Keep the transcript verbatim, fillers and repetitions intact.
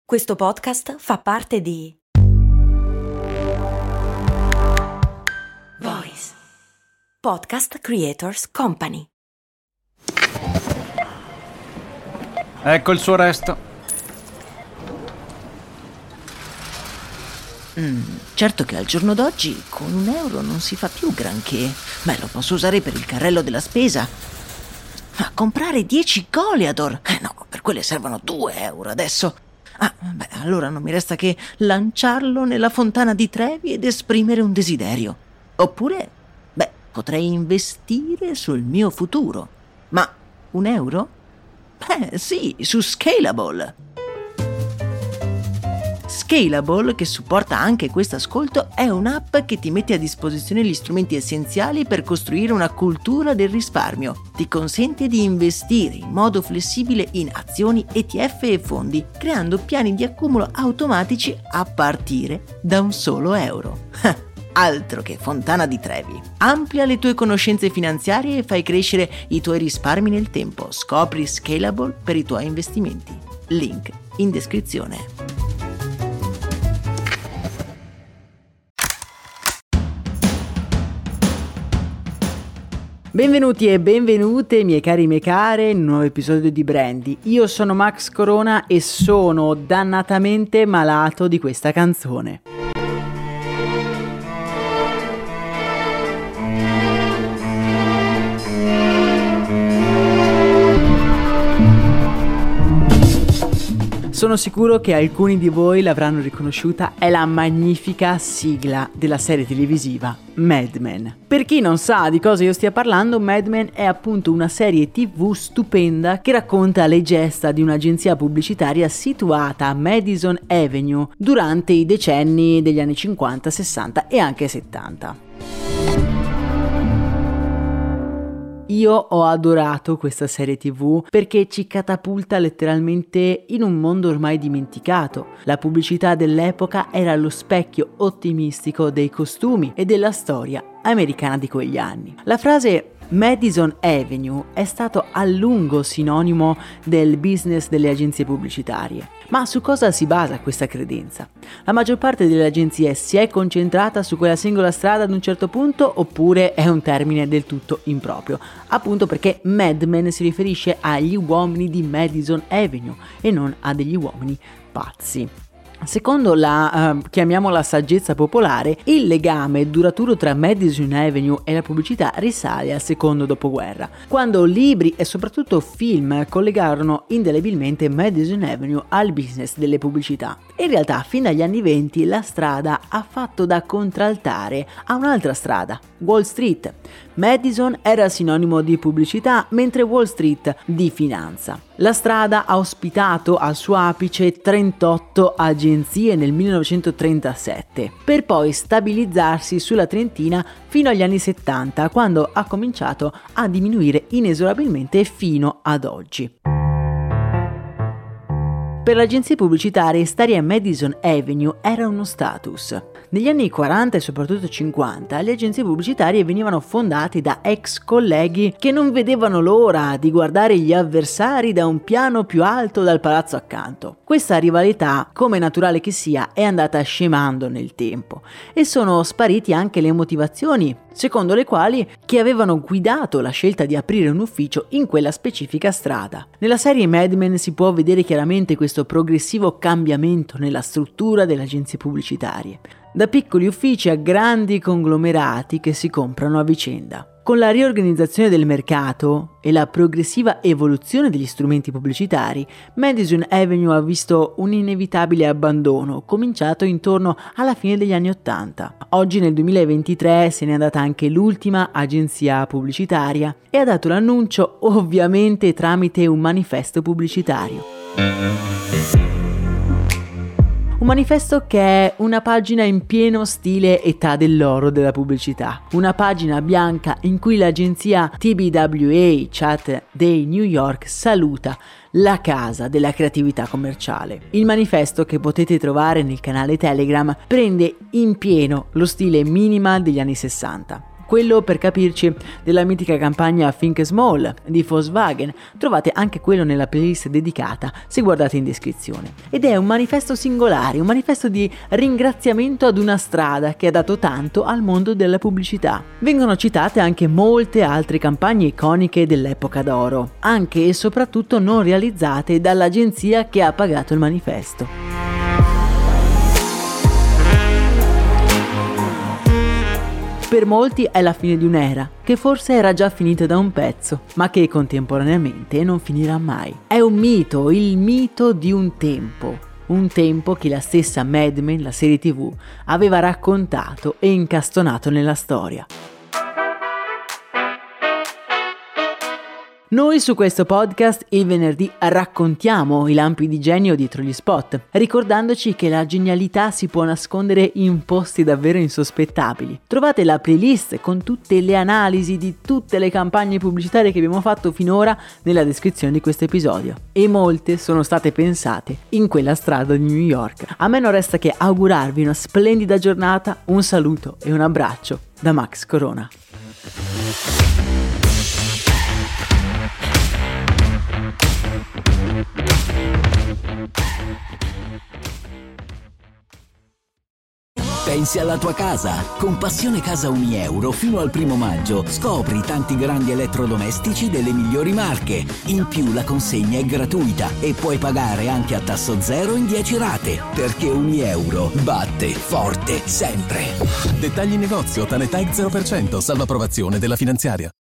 Questo podcast fa parte di Voice Podcast Creators Company. Ecco il suo resto. Mm, certo che al giorno d'oggi con un euro non si fa più granché. Beh, lo posso usare per il carrello della spesa. Ma comprare dieci Goliador? Eh no, per quelle servono due euro adesso. Ah, beh, allora non mi resta che lanciarlo nella fontana di Trevi ed esprimere un desiderio. Oppure, beh, potrei investire sul mio futuro. Ma un euro? Beh, sì, su Scalable. Scalable, che supporta anche questo ascolto, è un'app che ti mette a disposizione gli strumenti essenziali per costruire una cultura del risparmio. Ti consente di investire in modo flessibile in azioni, E T F e fondi, creando piani di accumulo automatici a partire da un solo euro. Altro che fontana di Trevi. Amplia le tue conoscenze finanziarie e fai crescere i tuoi risparmi nel tempo. Scopri Scalable per i tuoi investimenti. Link in descrizione. Benvenuti e benvenute miei cari e mie care in un nuovo episodio di Brandy. Io sono Max Corona e sono dannatamente malato di questa canzone. Sono sicuro che alcuni di voi l'avranno riconosciuta, è la magnifica sigla della serie televisiva Mad Men. Per chi non sa di cosa io stia parlando, Mad Men è appunto una serie tivù stupenda che racconta le gesta di un'agenzia pubblicitaria situata a Madison Avenue durante i decenni degli anni cinquanta, sessanta e anche settanta. Io ho adorato questa serie tivù perché ci catapulta letteralmente in un mondo ormai dimenticato. La pubblicità dell'epoca era lo specchio ottimistico dei costumi e della storia americana di quegli anni. La frase Madison Avenue è stato a lungo sinonimo del business delle agenzie pubblicitarie. Ma su cosa si basa questa credenza? La maggior parte delle agenzie si è concentrata su quella singola strada ad un certo punto, oppure è un termine del tutto improprio? Appunto perché Mad Men si riferisce agli uomini di Madison Avenue e non a degli uomini pazzi. Secondo la, uh, chiamiamola saggezza popolare, il legame duraturo tra Madison Avenue e la pubblicità risale al secondo dopoguerra, quando libri e soprattutto film collegarono indelebilmente Madison Avenue al business delle pubblicità. In realtà, fin dagli anni venti, la strada ha fatto da contraltare a un'altra strada, Wall Street. Madison era sinonimo di pubblicità, mentre Wall Street di finanza. La strada ha ospitato al suo apice trentotto agenzie nel millenovecentotrentasette, per poi stabilizzarsi sulla trentina fino agli anni settanta, quando ha cominciato a diminuire inesorabilmente fino ad oggi. Per le agenzie pubblicitarie stare a Madison Avenue era uno status. Negli anni quaranta e soprattutto cinquanta le agenzie pubblicitarie venivano fondate da ex colleghi che non vedevano l'ora di guardare gli avversari da un piano più alto dal palazzo accanto. Questa rivalità, come naturale che sia, è andata scemando nel tempo e sono spariti anche le motivazioni secondo le quali chi avevano guidato la scelta di aprire un ufficio in quella specifica strada. Nella serie Mad Men si può vedere chiaramente questo progressivo cambiamento nella struttura delle agenzie pubblicitarie, da piccoli uffici a grandi conglomerati che si comprano a vicenda. Con la riorganizzazione del mercato e la progressiva evoluzione degli strumenti pubblicitari, Madison Avenue ha visto un inevitabile abbandono, cominciato intorno alla fine degli anni Ottanta. Oggi nel duemilaventitré se n'è andata anche l'ultima agenzia pubblicitaria e ha dato l'annuncio ovviamente tramite un manifesto pubblicitario. Un manifesto che è una pagina in pieno stile età dell'oro della pubblicità. Una pagina bianca in cui l'agenzia T B W A Chat Day New York saluta la casa della creatività commerciale. Il manifesto, che potete trovare nel canale Telegram, prende in pieno lo stile minimal degli anni sessanta. quello, per capirci, della mitica campagna Think Small di Volkswagen. Trovate anche quello nella playlist dedicata se guardate in descrizione. Ed è un manifesto singolare, un manifesto di ringraziamento ad una strada che ha dato tanto al mondo della pubblicità. Vengono citate anche molte altre campagne iconiche dell'epoca d'oro, anche e soprattutto non realizzate dall'agenzia che ha pagato il manifesto. Per molti è la fine di un'era, che forse era già finita da un pezzo, ma che contemporaneamente non finirà mai. È un mito, il mito di un tempo. Un tempo che la stessa Mad Men, la serie tivù, aveva raccontato e incastonato nella storia. Noi su questo podcast il venerdì raccontiamo i lampi di genio dietro gli spot, ricordandoci che la genialità si può nascondere in posti davvero insospettabili. Trovate la playlist con tutte le analisi di tutte le campagne pubblicitarie che abbiamo fatto finora nella descrizione di questo episodio. E molte sono state pensate in quella strada di New York. A me non resta che augurarvi una splendida giornata, un saluto e un abbraccio da Max Corona. Pensi alla tua casa? Con Passione Casa Unieuro fino al primo maggio scopri tanti grandi elettrodomestici delle migliori marche. In più la consegna è gratuita e puoi pagare anche a tasso zero in dieci rate, perché Unieuro batte forte sempre. Dettagli in negozio, Tanetech zero per cento, salvo approvazione della finanziaria.